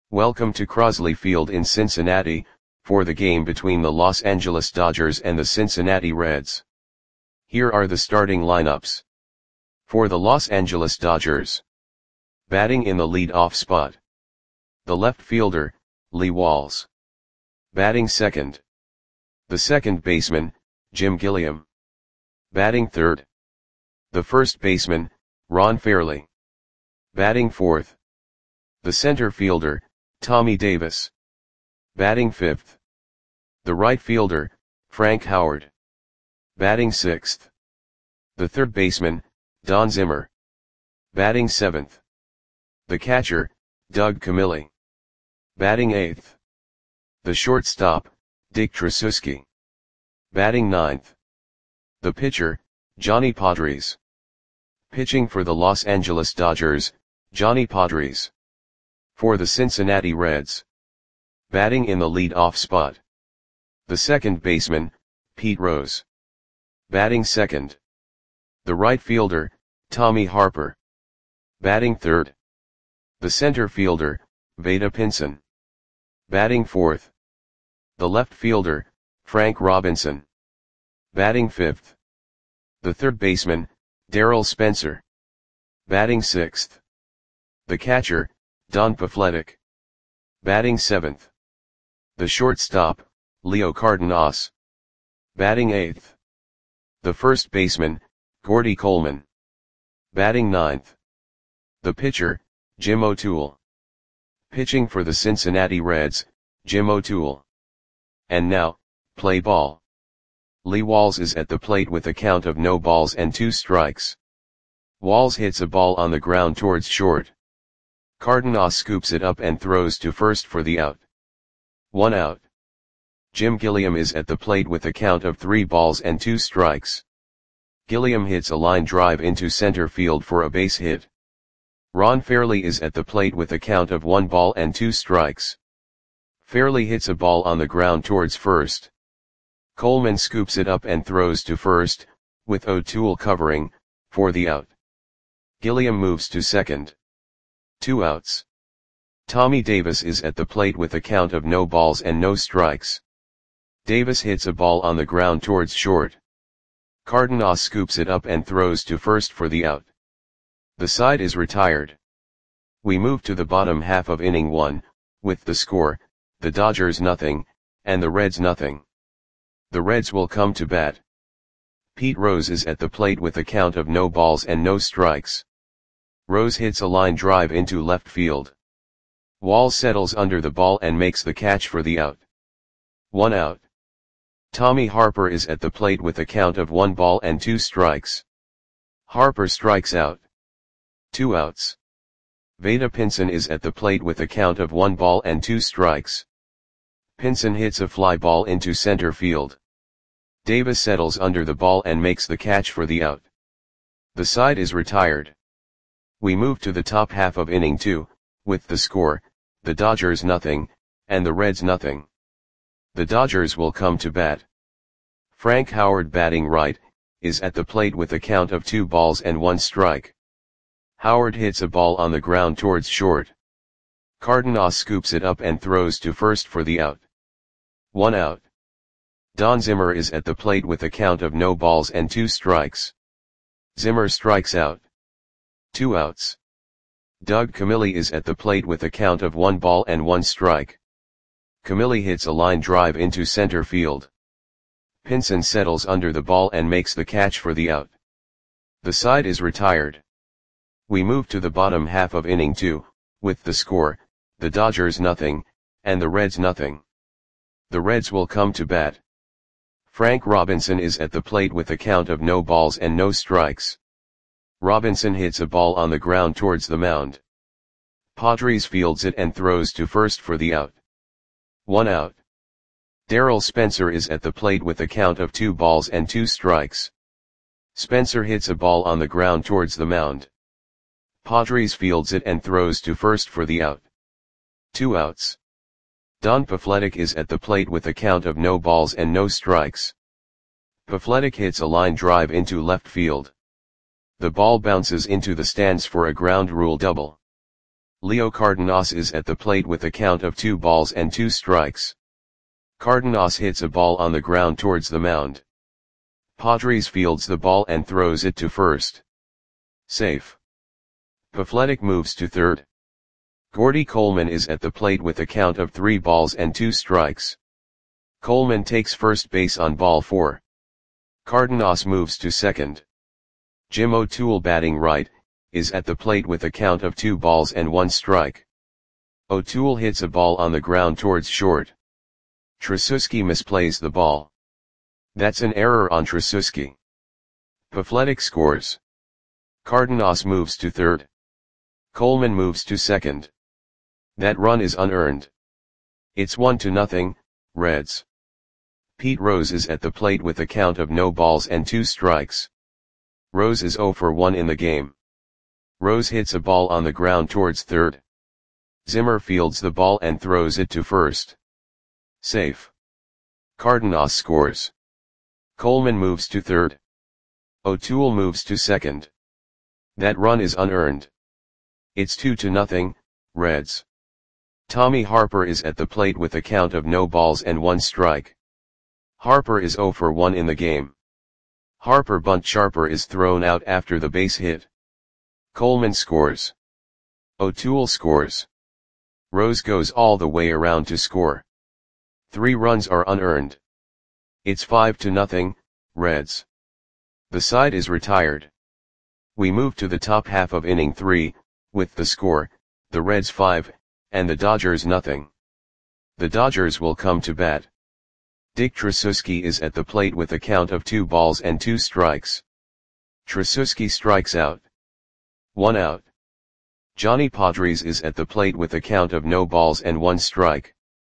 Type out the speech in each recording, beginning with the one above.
Welcome to Crosley Field in Cincinnati, for the game between the Los Angeles Dodgers and the Cincinnati Reds. Here are the starting lineups. For the Los Angeles Dodgers. Batting in the lead-off spot. The left fielder, Lee Walls. Batting second. The second baseman, Jim Gilliam. Batting third. The first baseman, Ron Fairly. Batting fourth. The center fielder, Tommy Davis. Batting fifth. The right fielder, Frank Howard. Batting sixth. The third baseman, Don Zimmer. Batting seventh. The catcher, Doug Camilli. Batting eighth. The shortstop, Dick Tracewski. Batting ninth. The pitcher, Johnny Podres. Pitching for the Los Angeles Dodgers, Johnny Podres. For the Cincinnati Reds. Batting in the lead-off spot. The second baseman, Pete Rose. Batting second. The right fielder, Tommy Harper. Batting third. The center fielder, Vada Pinson. Batting fourth. The left fielder, Frank Robinson. Batting fifth. The third baseman, Darryl Spencer. Batting sixth. The catcher, Don Pafletic. Batting seventh. The shortstop, Leo Cardenas. Batting eighth. The first baseman, Gordy Coleman. Batting ninth. The pitcher, Jim O'Toole. Pitching for the Cincinnati Reds, Jim O'Toole. And now, play ball. Lee Walls is at the plate with a count of no balls and 2 strikes. Walls hits a ball on the ground towards short. Cardenas scoops it up and throws to first for the out. 1 out. Jim Gilliam is at the plate with a count of 3 balls and 2 strikes. Gilliam hits a line drive into center field for a base hit. Ron Fairly is at the plate with a count of 1 ball and 2 strikes. Fairly hits a ball on the ground towards first. Coleman scoops it up and throws to first, with O'Toole covering, for the out. Gilliam moves to second. 2 outs. Tommy Davis is at the plate with a count of no balls and no strikes. Davis hits a ball on the ground towards short. Cardenas scoops it up and throws to first for the out. The side is retired. We move to the bottom half of inning 1, with the score, the Dodgers nothing, and the Reds nothing. The Reds will come to bat. Pete Rose is at the plate with a count of no balls and no strikes. Rose hits a line drive into left field. Walls settles under the ball and makes the catch for the out. 1 out. Tommy Harper is at the plate with a count of 1 ball and 2 strikes. Harper strikes out. 2 outs. Vada Pinson is at the plate with a count of 1 ball and 2 strikes. Pinson hits a fly ball into center field. Davis settles under the ball and makes the catch for the out. The side is retired. We move to the top half of inning 2, with the score, the Dodgers nothing, and the Reds nothing. The Dodgers will come to bat. Frank Howard batting right, is at the plate with a count of 2 balls and 1 strike. Howard hits a ball on the ground towards short. Cardenas scoops it up and throws to first for the out. 1 out. Don Zimmer is at the plate with a count of no balls and 2 strikes. Zimmer strikes out. 2 outs. Doug Camilli is at the plate with a count of 1 ball and 1 strike. Camilli hits a line drive into center field. Pinson settles under the ball and makes the catch for the out. The side is retired. We move to the bottom half of inning 2, with the score, the Dodgers nothing, and the Reds nothing. The Reds will come to bat. Frank Robinson is at the plate with a count of no balls and no strikes. Robinson hits a ball on the ground towards the mound. Podres fields it and throws to first for the out. 1 out. Darryl Spencer is at the plate with a count of 2 balls and 2 strikes. Spencer hits a ball on the ground towards the mound. Podres fields it and throws to first for the out. 2 outs. Don Pafletic is at the plate with a count of no balls and no strikes. Pafletic hits a line drive into left field. The ball bounces into the stands for a ground rule double. Leo Cardenas is at the plate with a count of 2 balls and 2 strikes. Cardenas hits a ball on the ground towards the mound. Padres fields the ball and throws it to first. Safe. Pafletic moves to third. Gordy Coleman is at the plate with a count of 3 balls and 2 strikes. Coleman takes first base on ball 4. Cardenas moves to second. Jim O'Toole, batting right, is at the plate with a count of 2 balls and 1 strike. O'Toole hits a ball on the ground towards short. Tracewski misplays the ball. That's an error on Tracewski. Pafletic scores. Cardenas moves to third. Coleman moves to second. That run is unearned. It's 1-0, Reds. Pete Rose is at the plate with a count of no balls and 2 strikes. Rose is 0 for 1 in the game. Rose hits a ball on the ground towards third. Zimmer fields the ball and throws it to first. Safe. Cardenas scores. Coleman moves to third. O'Toole moves to second. That run is unearned. It's 2-0, Reds. Tommy Harper is at the plate with a count of no balls and 1 strike. Harper is 0 for 1 in the game. Harper bunt. Sharper is thrown out after the base hit. Coleman scores. O'Toole scores. Rose goes all the way around to score. 3 runs are unearned. It's 5-0, Reds. The side is retired. We move to the top half of inning 3, with the score, the Reds 5, and the Dodgers nothing. The Dodgers will come to bat. Dick Tracewski is at the plate with a count of 2 balls and 2 strikes. Tracewski strikes out. 1 out. Johnny Padres is at the plate with a count of no balls and 1 strike.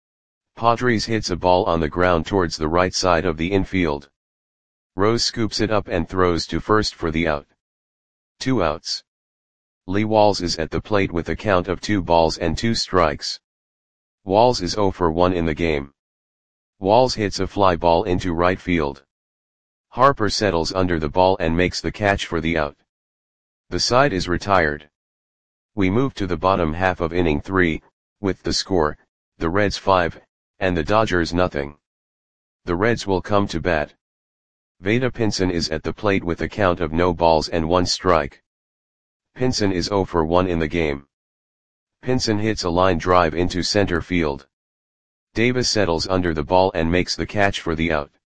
Padres hits a ball on the ground towards the right side of the infield. Rose scoops it up and throws to first for the out. 2 outs. Lee Walls is at the plate with a count of 2 balls and 2 strikes. Walls is 0 for 1 in the game. Walls hits a fly ball into right field. Harper settles under the ball and makes the catch for the out. The side is retired. We move to the bottom half of inning 3, with the score, the Reds 5, and the Dodgers nothing. The Reds will come to bat. Vada Pinson is at the plate with a count of no balls and 1 strike. Pinson is 0 for 1 in the game. Pinson hits a line drive into center field. Davis settles under the ball and makes the catch for the out.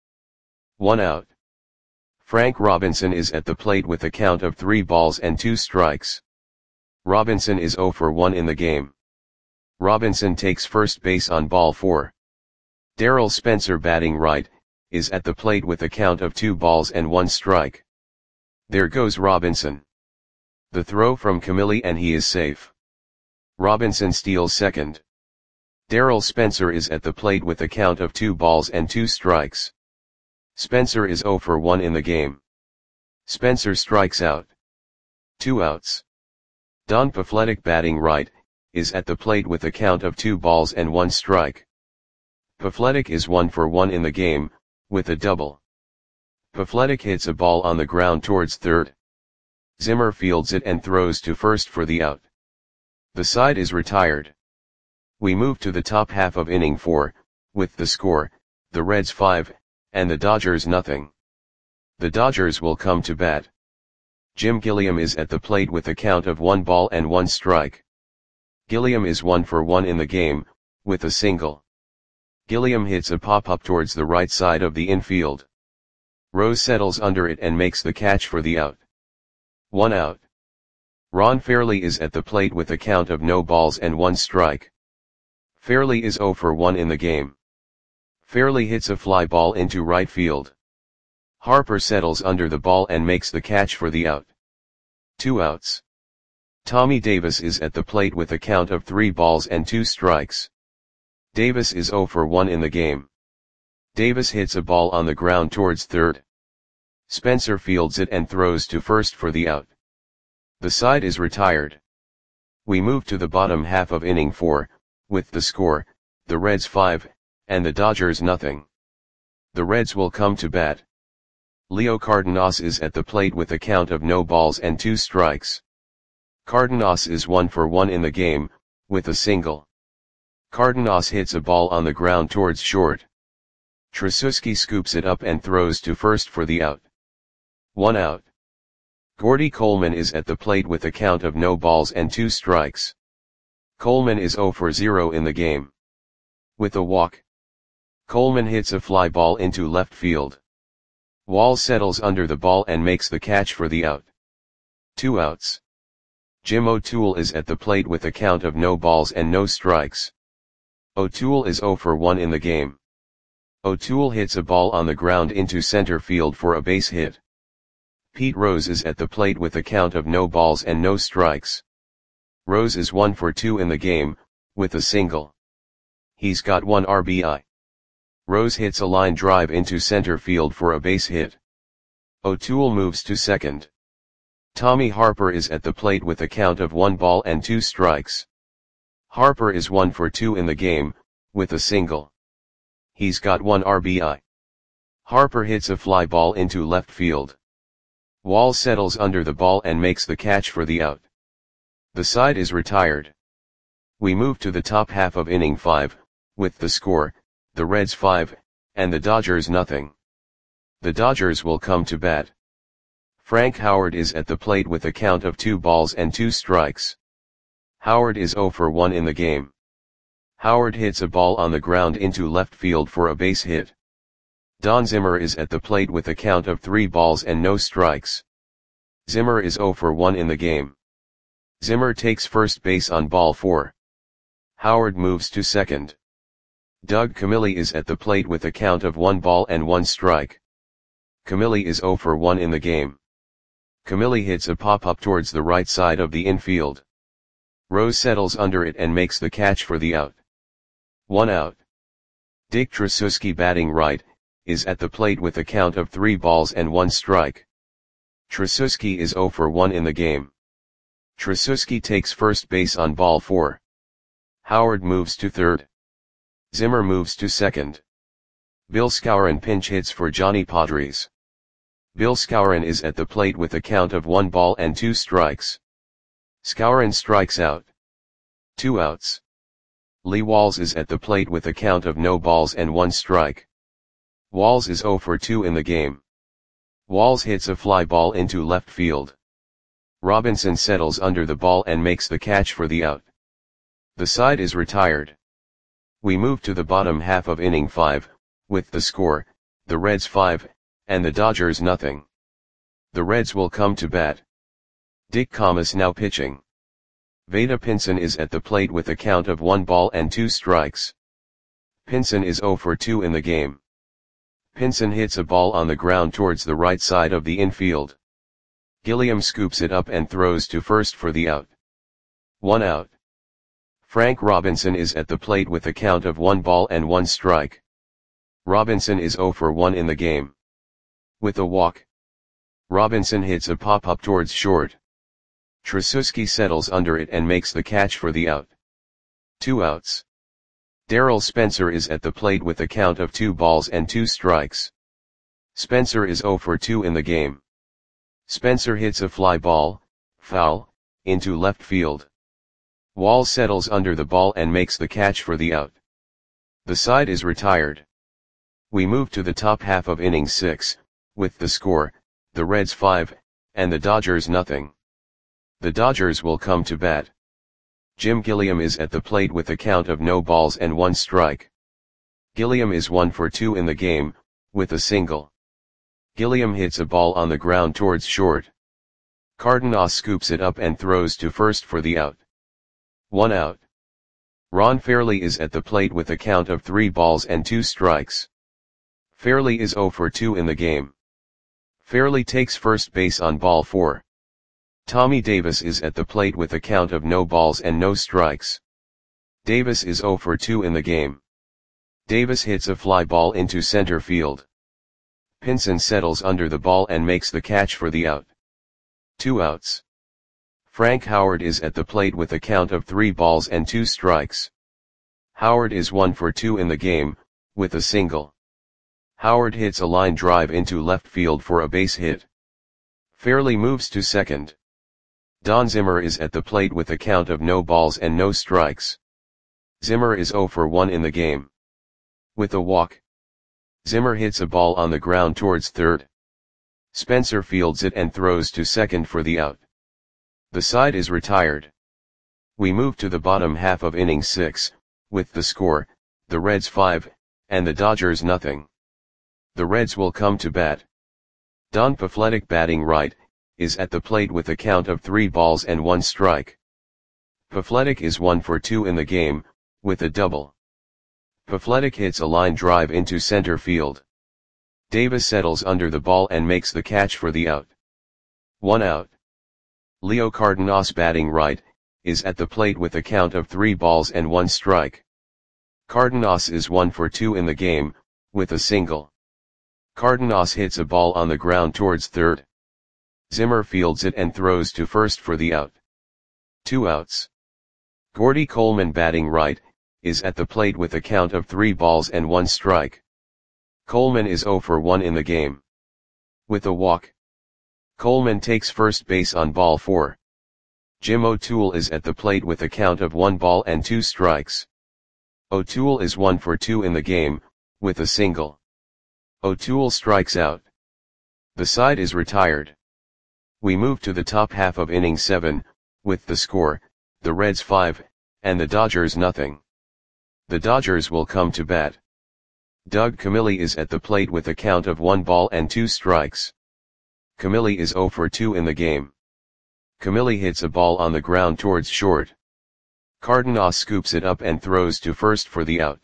1 out. Frank Robinson is at the plate with a count of 3 balls and 2 strikes. Robinson is 0 for 1 in the game. Robinson takes first base on ball 4. Darrell Spencer, batting right, is at the plate with a count of 2 balls and 1 strike. There goes Robinson. The throw from Camilli and he is safe. Robinson steals second. Darrell Spencer is at the plate with a count of 2 balls and 2 strikes. Spencer is 0 for 1 in the game. Spencer strikes out. 2 outs. Don Pafletic, batting right, is at the plate with a count of 2 balls and 1 strike. Pafletic is 1 for 1 in the game, with a double. Pafletic hits a ball on the ground towards third. Zimmer fields it and throws to first for the out. The side is retired. We move to the top half of inning 4, with the score, the Reds 5, and the Dodgers nothing. The Dodgers will come to bat. Jim Gilliam is at the plate with a count of 1 ball and 1 strike. Gilliam is 1 for 1 in the game, with a single. Gilliam hits a pop-up towards the right side of the infield. Rose settles under it and makes the catch for the out. 1 out. Ron Fairley is at the plate with a count of no balls and 1 strike. Fairley is 0 for 1 in the game. Fairley hits a fly ball into right field. Harper settles under the ball and makes the catch for the out. 2 outs. Tommy Davis is at the plate with a count of 3 balls and 2 strikes. Davis is 0 for 1 in the game. Davis hits a ball on the ground towards third. Spencer fields it and throws to first for the out. The side is retired. We move to the bottom half of inning 4, with the score, the Reds 5, and the Dodgers nothing. The Reds will come to bat. Leo Cardenas is at the plate with a count of no balls and 2 strikes. Cardenas is 1 for 1 in the game, with a single. Cardenas hits a ball on the ground towards short. Tracewski scoops it up and throws to first for the out. 1 out. Gordy Coleman is at the plate with a count of no balls and 2 strikes. Coleman is 0 for 0 in the game. With a walk, Coleman hits a fly ball into left field. Walls settles under the ball and makes the catch for the out. 2 outs. Jim O'Toole is at the plate with a count of no balls and no strikes. O'Toole is 0 for 1 in the game. O'Toole hits a ball on the ground into center field for a base hit. Pete Rose is at the plate with a count of no balls and no strikes. Rose is 1 for 2 in the game, with a single. He's got 1 RBI. Rose hits a line drive into center field for a base hit. O'Toole moves to second. Tommy Harper is at the plate with a count of 1 ball and 2 strikes. Harper is 1 for 2 in the game, with a single. He's got 1 RBI. Harper hits a fly ball into left field. Wall settles under the ball and makes the catch for the out. The side is retired. We move to the top half of inning 5, with the score, the Reds 5, and the Dodgers nothing. The Dodgers will come to bat. Frank Howard is at the plate with a count of 2 balls and 2 strikes. Howard is 0 for 1 in the game. Howard hits a ball on the ground into left field for a base hit. Don Zimmer is at the plate with a count of 3 balls and no strikes. Zimmer is 0 for 1 in the game. Zimmer takes first base on ball 4. Howard moves to second. Doug Camilli is at the plate with a count of 1 ball and 1 strike. Camilli is 0 for 1 in the game. Camilli hits a pop-up towards the right side of the infield. Rose settles under it and makes the catch for the out. 1 out. Dick Tracewski, batting right, is at the plate with a count of 3 balls and 1 strike. Tracewski is 0 for 1 in the game. Tracewski takes first base on ball 4. Howard moves to third. Zimmer moves to second. Bill Skowron pinch hits for Johnny Podres. Bill Skowron is at the plate with a count of 1 ball and 2 strikes. Skowron strikes out. 2 outs. Lee Walls is at the plate with a count of no balls and 1 strike. Walls is 0 for 2 in the game. Walls hits a fly ball into left field. Robinson settles under the ball and makes the catch for the out. The side is retired. We move to the bottom half of inning 5, with the score, the Reds 5, and the Dodgers nothing. The Reds will come to bat. Dick Khamis now pitching. Vada Pinson is at the plate with a count of 1 ball and 2 strikes. Pinson is 0 for 2 in the game. Pinson hits a ball on the ground towards the right side of the infield. Gilliam scoops it up and throws to first for the out. 1 out. Frank Robinson is at the plate with a count of 1 ball and 1 strike. Robinson is 0 for 1 in the game. With a walk, Robinson hits a pop-up towards short. Tracewski settles under it and makes the catch for the out. 2 outs. Darrell Spencer is at the plate with a count of 2 balls and 2 strikes. Spencer is 0 for 2 in the game. Spencer hits a fly ball, foul, into left field. Wall settles under the ball and makes the catch for the out. The side is retired. We move to the top half of inning 6, with the score, the Reds 5, and the Dodgers nothing. The Dodgers will come to bat. Jim Gilliam is at the plate with a count of no balls and 1 strike. Gilliam is 1 for 2 in the game, with a single. Gilliam hits a ball on the ground towards short. Cardenas scoops it up and throws to first for the out. 1 out. Ron Fairley is at the plate with a count of 3 balls and 2 strikes. Fairley is 0 for 2 in the game. Fairley takes first base on ball 4. Tommy Davis is at the plate with a count of no balls and no strikes. Davis is 0 for 2 in the game. Davis hits a fly ball into center field. Pinson settles under the ball and makes the catch for the out. 2 outs. Frank Howard is at the plate with a count of 3 balls and 2 strikes. Howard is 1 for 2 in the game, with a single. Howard hits a line drive into left field for a base hit. Fairley moves to second. Don Zimmer is at the plate with a count of no balls and no strikes. Zimmer is 0 for 1 in the game. With a walk, Zimmer hits a ball on the ground towards third. Spencer fields it and throws to second for the out. The side is retired. We move to the bottom half of inning 6, with the score, the Reds 5, and the Dodgers nothing. The Reds will come to bat. Don Pafletic, batting right, is at the plate with a count of 3 balls and 1 strike. Pafletic is 1 for 2 in the game, with a double. Pafletic hits a line drive into center field. Davis settles under the ball and makes the catch for the out. 1 out. Leo Cardenas, batting right, is at the plate with a count of 3 balls and 1 strike. Cardenas is 1 for 2 in the game, with a single. Cardenas hits a ball on the ground towards third. Zimmer fields it and throws to first for the out. 2 outs. Gordy Coleman, batting right, is at the plate with a count of 3 balls and 1 strike. Coleman is 0 for 1 in the game. With a walk, Coleman takes first base on ball 4. Jim O'Toole is at the plate with a count of 1 ball and 2 strikes. O'Toole is 1 for 2 in the game, with a single. O'Toole strikes out. The side is retired. We move to the top half of inning 7, with the score, the Reds 5, and the Dodgers nothing. The Dodgers will come to bat. Doug Camilli is at the plate with a count of 1 ball and 2 strikes. Camilli is 0 for 2 in the game. Camilli hits a ball on the ground towards short. Cardenas scoops it up and throws to first for the out.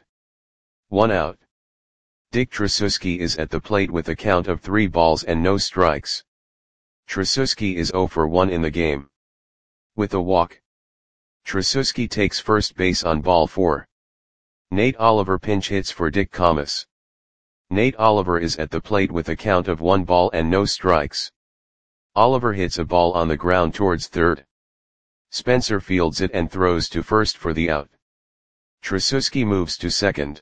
1 out. Dick Tracewski is at the plate with a count of 3 balls and no strikes. Tracewski is 0 for 1 in the game. With a walk, Tracewski takes first base on ball 4. Nate Oliver pinch hits for Dick Comas. Nate Oliver is at the plate with a count of 1 ball and no strikes. Oliver hits a ball on the ground towards third. Spencer fields it and throws to first for the out. Tracewski moves to second.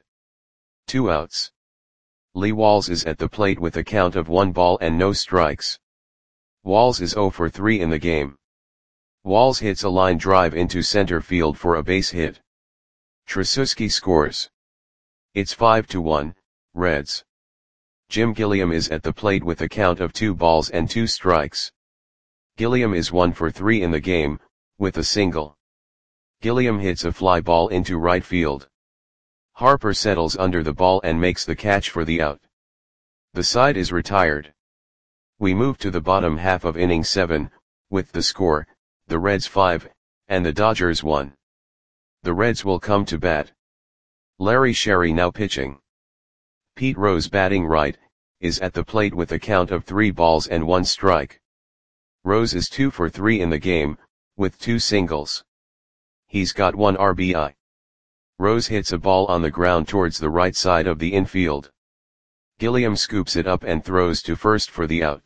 2 outs. Lee Walls is at the plate with a count of 1 ball and no strikes. Walls is 0 for 3 in the game. Walls hits a line drive into center field for a base hit. Tracewski scores. It's 5-1, Reds. Jim Gilliam is at the plate with a count of 2 balls and 2 strikes. Gilliam is 1 for 3 in the game, with a single. Gilliam hits a fly ball into right field. Harper settles under the ball and makes the catch for the out. The side is retired. We move to the bottom half of inning 7, with the score, the Reds 5, and the Dodgers 1. The Reds will come to bat. Larry Sherry now pitching. Pete Rose, batting right, is at the plate with a count of 3 balls and 1 strike. Rose is 2 for 3 in the game, with 2 singles. He's got 1 RBI. Rose hits a ball on the ground towards the right side of the infield. Gilliam scoops it up and throws to first for the out.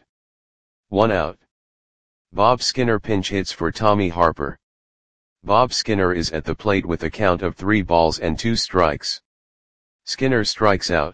1 out. Bob Skinner pinch hits for Tommy Harper. Bob Skinner is at the plate with a count of 3 balls and 2 strikes. Skinner strikes out.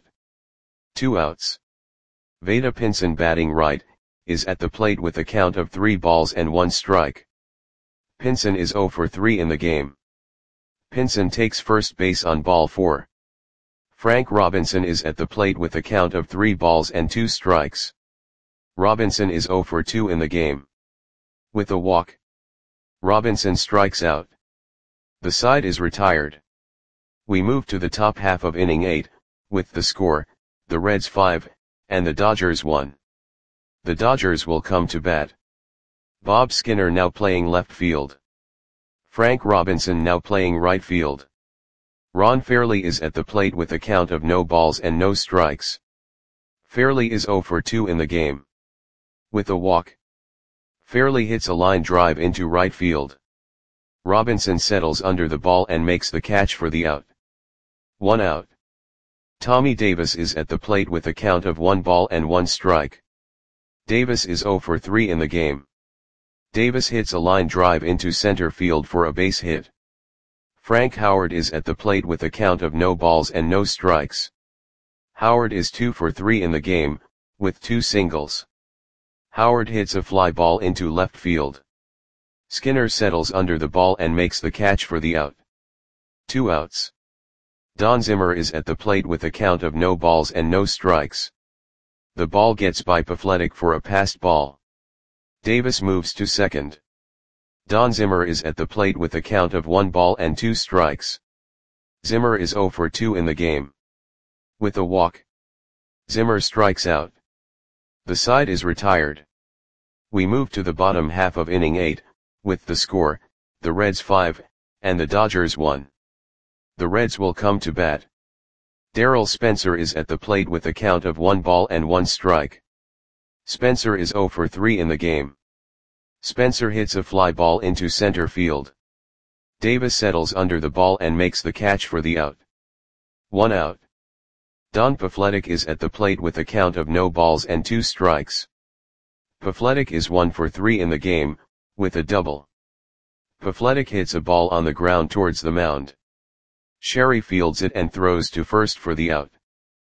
2 outs. Vada Pinson, batting right, is at the plate with a count of 3 balls and 1 strike. Pinson is 0 for 3 in the game. Pinson takes first base on ball 4. Frank Robinson is at the plate with a count of 3 balls and 2 strikes. Robinson is 0 for 2 in the game. With a walk, Robinson strikes out. The side is retired. We move to the top half of inning 8, with the score, the Reds 5, and the Dodgers 1. The Dodgers will come to bat. Bob Skinner now playing left field. Frank Robinson now playing right field. Ron Fairley is at the plate with a count of no balls and no strikes. Fairley is 0 for 2 in the game. With a walk, Fairley hits a line drive into right field. Robinson settles under the ball and makes the catch for the out. 1 out. Tommy Davis is at the plate with a count of 1 ball and 1 strike. Davis is 0 for 3 in the game. Davis hits a line drive into center field for a base hit. Frank Howard is at the plate with a count of no balls and no strikes. Howard is 2 for 3 in the game, with 2 singles. Howard hits a fly ball into left field. Skinner settles under the ball and makes the catch for the out. 2 outs. Don Zimmer is at the plate with a count of no balls and no strikes. The ball gets by Pafletic for a passed ball. Davis moves to second. Don Zimmer is at the plate with a count of 1 ball and 2 strikes. Zimmer is 0 for 2 in the game. With a walk, Zimmer strikes out. The side is retired. We move to the bottom half of inning 8, with the score, the Reds 5, and the Dodgers 1. The Reds will come to bat. Darryl Spencer is at the plate with a count of 1 ball and 1 strike. Spencer is 0 for 3 in the game. Spencer hits a fly ball into center field. Davis settles under the ball and makes the catch for the out. 1 out. Don Pafletic is at the plate with a count of no balls and 2 strikes. Pafletic is 1 for 3 in the game, with a double. Pafletic hits a ball on the ground towards the mound. Sherry fields it and throws to first for the out.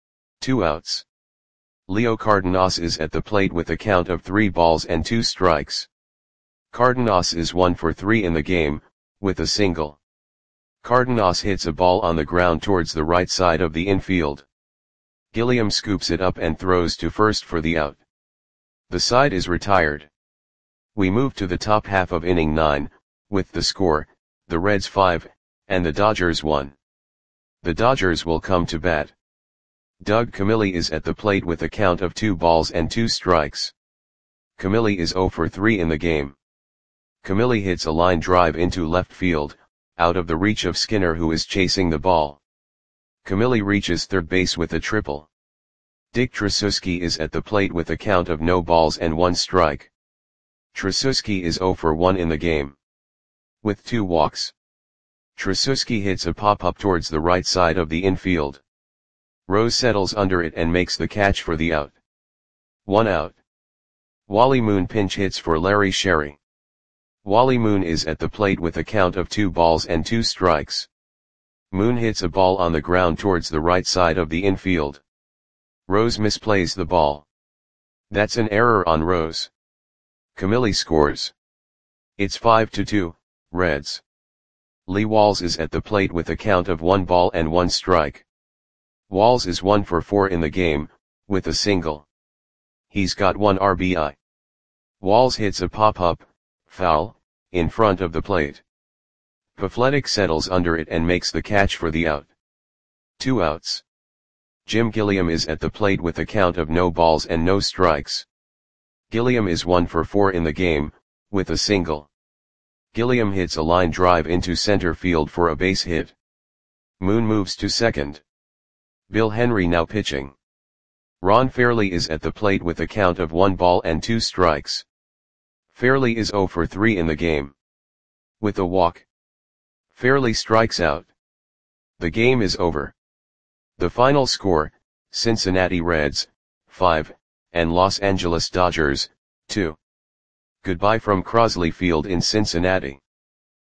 2 outs. Leo Cardenas is at the plate with a count of 3 balls and 2 strikes. Cardenas is 1 for 3 in the game, with a single. Cardenas hits a ball on the ground towards the right side of the infield. Gilliam scoops it up and throws to first for the out. The side is retired. We move to the top half of inning 9, with the score, the Reds 5, and the Dodgers 1. The Dodgers will come to bat. Doug Camilli is at the plate with a count of 2 balls and 2 strikes. Camilli is 0 for 3 in the game. Camilli hits a line drive into left field, out of the reach of Skinner who is chasing the ball. Camilli reaches third base with a triple. Dick Tracewski is at the plate with a count of no balls and 1 strike. Tracewski is 0 for 1 in the game. With 2 walks. Tracewski hits a pop-up towards the right side of the infield. Rose settles under it and makes the catch for the out. 1 out. Wally Moon pinch hits for Larry Sherry. Wally Moon is at the plate with a count of 2 balls and 2 strikes. Moon hits a ball on the ground towards the right side of the infield. Rose misplays the ball. That's an error on Rose. Camilli scores. It's 5-2, Reds. Lee Walls is at the plate with a count of 1 ball and 1 strike. Walls is 1 for 4 in the game, with a single. He's got 1 RBI. Walls hits a pop-up, foul, in front of the plate. Pafletic settles under it and makes the catch for the out. 2 outs. Jim Gilliam is at the plate with a count of no balls and no strikes. Gilliam is 1 for 4 in the game, with a single. Gilliam hits a line drive into center field for a base hit. Moon moves to second. Bill Henry now pitching. Ron Fairley is at the plate with a count of 1 ball and 2 strikes. Fairley is 0 for 3 in the game. With a walk, Fairley strikes out. The game is over. The final score, Cincinnati Reds, 5, and Los Angeles Dodgers, 2. Goodbye from Crosley Field in Cincinnati.